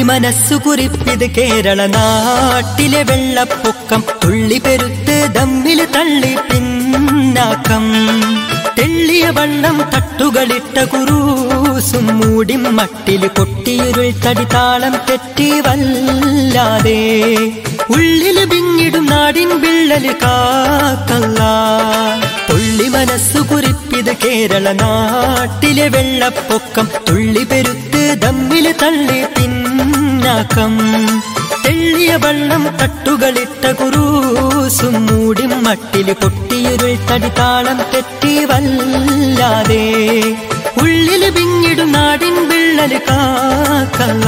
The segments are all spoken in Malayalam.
മനസ്സു കുറിപ്പിത് കേരള നാട്ടിലെ വെള്ളപ്പൊക്കം. തുള്ളി പെരുത്ത് ദമ്മിൽ തള്ളി പിന്നാക്കം. തെള്ളിയ വള്ളം തട്ടുകളിട്ട കുറൂസും മൂടി മട്ടില് കൊട്ടിയുരുൾ തടിതാളം തെറ്റി വല്ലാതെ. ഉള്ളില് പിന്നിടും നാടിൻ വിള്ളല് കാക്കല്ല. തുള്ളി മനസ്സു കുറിപ്പിത് കേരള നാട്ടിലെ വെള്ളപ്പൊക്കം. തുള്ളി പെരുത്ത് ദമ്മില് തള്ളി പിന്നാക്കം. തെള്ളിയ വള്ളം തട്ടുകളിട്ട കുറൂസും മൂടി മട്ടില് കൊട്ടിയുരുൾ തടിതാളം തെറ്റി വല്ലാതെ. ഉള്ളില് പിന്നിടും നാടിൻ വിള്ളല് കാക്കല്ല.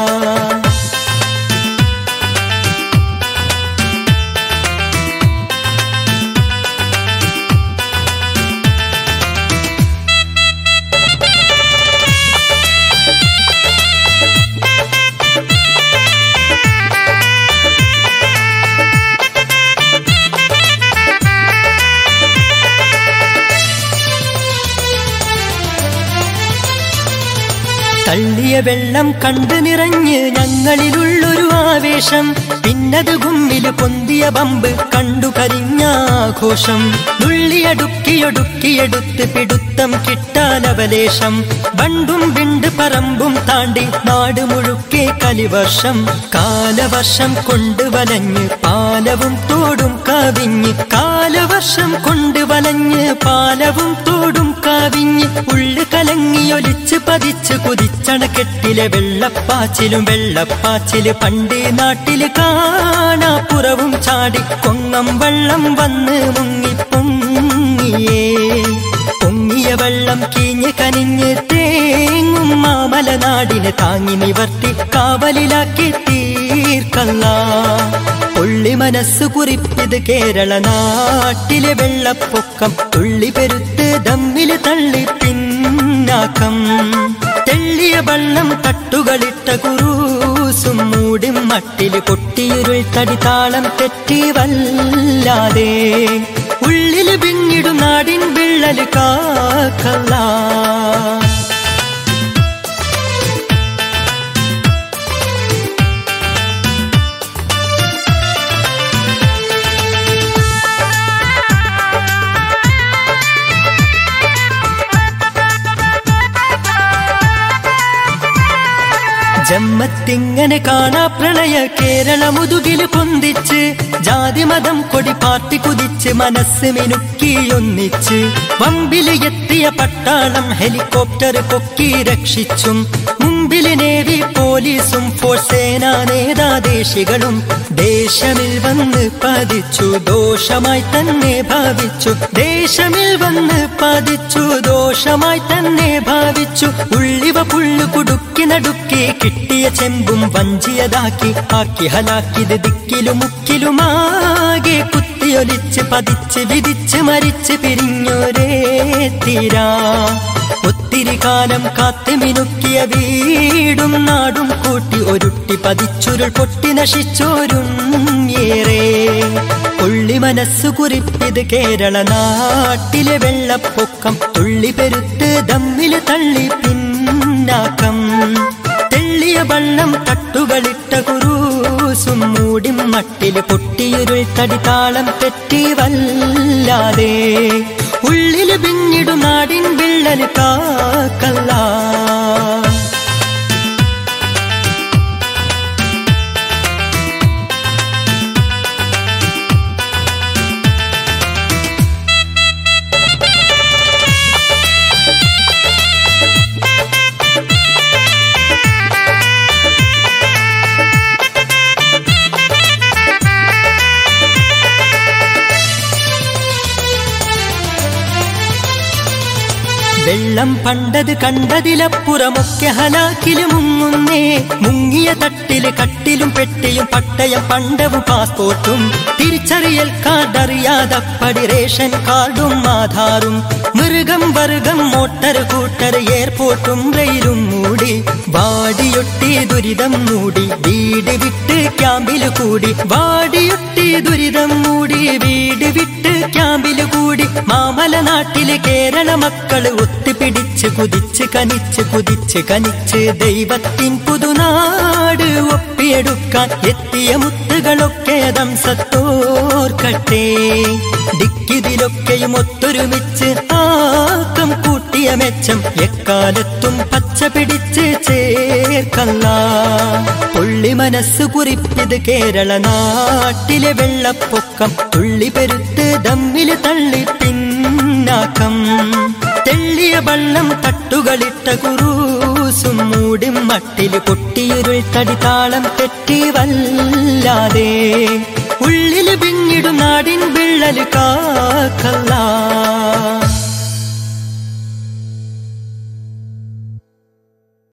തള്ളിയ വെള്ളം കണ്ടു നിറഞ്ഞ് ഞങ്ങളിലുള്ളൊരു ആവേശം. പിന്നത് ഗുമ്മില് പൊന്തിയ ബമ്പ് കണ്ടു കരിഞ്ഞാഘോഷം. നുള്ളിയടുക്കിയൊടുക്കിയെടുത്ത് പിടുത്തം കിട്ടാനവലേശം. ബണ്ടും വിണ്ട് പറമ്പും താണ്ടി നാട് മുഴുക്കെ കലിവർഷം. കാലവർഷം കൊണ്ട് വലഞ്ഞ് പാലവും തോടും കാവിഞ്ഞ്. കാലവർഷം കൊണ്ട് വലഞ്ഞ് പാലവും തോടും കാവിഞ്ഞ്. ഉള്ളു കലങ്ങിയൊലിച്ച് പതിച്ച് കുതിച്ചണക്കെട്ടിലെ വെള്ളപ്പാച്ചിലും. വെള്ളപ്പാച്ചില് പണ്ട് നാട്ടില് കാണാപ്പുറവും ചാടി. കൊങ്ങം വെള്ളം വന്ന് മുങ്ങി പൊങ്ങിയേ. പൊങ്ങിയ വെള്ളം കീഞ്ഞ് കനിഞ്ഞ് തേങ്ങും മാമലനാടിനെ താങ്ങി നിവർത്തി കാവലിലാക്കി തീർക്കല്ല. തുള്ളി മനസ്സു കുറിപ്പിത് കേരള നാട്ടിലെ വെള്ളപ്പൊക്കം. തുള്ളി പെരുത്ത് ദമ്മില് തള്ളി പിന്നാക്കം. തെള്ളിയ വള്ളം തട്ടുകളിട്ട കുറൂസും മൂടി മട്ടില് കൊട്ടിയുരുൾ തടിതാളം തെറ്റി വല്ലാതെ. ഉള്ളില് പിന്നിടും നാടിൻ വിള്ളല് കാക്കല്ല. ജമ്മത്തിങ്ങനെ കാണാ പ്രളയ കേരള മുതുകില് പൊന്തിച്ച്. ജാതിമതം കൊടി പാർട്ടി കുതിച്ച് മനസ്സ് മിനുക്കിയൊന്നിച്ച്. വമ്പില് എത്തിയ പട്ടാളം ഹെലികോപ്റ്റർ പൊക്കി രക്ഷിച്ചും. മുമ്പില് നേവി പോലീസും ഫോഴ്സ് സേനാ നേതാദേശികളും. ദേശമിൽ വന്ന് പതിച്ചു ദോഷമായി തന്നെ ഭാവിച്ചു. ദേശമിൽ വന്ന് പതിച്ചു ദോഷമായി തന്നെ ഭാവിച്ചു. ഉള്ളിവ പുള്ളു കുടുക്കി നടുക്കി കിട്ടിയ ചെമ്പും വഞ്ചിയതാക്കി. ആക്കി ഹലാക്കിത് ദിക്കിലും മുക്കിലുമാകെ കുത്തിയൊലിച്ച് പതിച്ച് വിധിച്ച് മരിച്ച് പിരിഞ്ഞൊരേ തീരാ. ഒത്തിരി കാലം കാത്ത് മിനുക്കിയ വീടും നാടും കൂട്ടി ഒരുട്ടി പതിച്ചുരുൾ പൊട്ടി നശിച്ചോരും ഏറെ. തുള്ളി മനസ്സു കുറിപ്പിത് കേരള നാട്ടിലെ വെള്ളപ്പൊക്കം. തുള്ളി പെരുത്ത് ദമ്മില് തള്ളി പിന്നാക്കം. തെള്ളിയ വള്ളം തട്ടുകളിട്ട കുറൂസും മൂടി മട്ടില് പൊട്ടിയുരുൾ തടിതാളം തെറ്റി വല്ലാതെ. ഉള്ളില് പിന്നിടും നാടിൻ വിള്ളല് കാക്കല്ല. വെള്ളം പണ്ടത് കണ്ടതിലപ്പുറമൊക്കെ ഹലാക്കില് മുങ്ങുന്നേ. മുങ്ങിയ തട്ടില് കട്ടിലും പെട്ടിയും പട്ടയം പണ്ടവും പാസ്പോർട്ടും. തിരിച്ചറിയൽ കാർഡറിയാതപ്പടി റേഷൻ കാർഡും ആധാറും. മൃഗം വർഗം മോട്ടർ കൂട്ടർ എയർപോർട്ടും റെയിലും മൂടി. വാടിയൊട്ടി ദുരിതം മൂടി വീട് വിട്ട് ക്യാമ്പില് കൂടി. വാടിയൊട്ടി ദുരിതം മൂടി വീട് വിട്ട് ക്യാമ്പില് കൂടി. മാമല നാട്ടിലെ കേരള മക്കള് ഒത്തുപിടി പിടിച്ച് കുതിച്ച് കനിച്ച് ദൈവത്തിൻ പുതുനാട് ഒപ്പിയെടുക്കാൻ എത്തിയ മുത്തുകളൊക്കെ ദംസത്തോർക്കട്ടെ. ദിക്കിതിലൊക്കെയും ഒത്തൊരുമിച്ച് ആക്കം കൂട്ടിയ മെച്ചം എക്കാലത്തും പച്ച പിടിച്ച് ചേർക്കല്ല. പുള്ളി മനസ്സ് കുറിപ്പിത് കേരള നാട്ടിലെ വെള്ളപ്പൊക്കം. തുള്ളി പെരുത്ത് ദമ്മില് തള്ളി പിന്നാക്കം. തെള്ളിയ വള്ളം തട്ടുകളിട്ട കുറൂസും മൂടും മട്ടില് പൊട്ടിയുരുൾ തടിതാളം തെറ്റി വല്ലാതെ. ഉള്ളില് പിന്നിടും നാടിൻ വിള്ളല് കാക്കല്ല.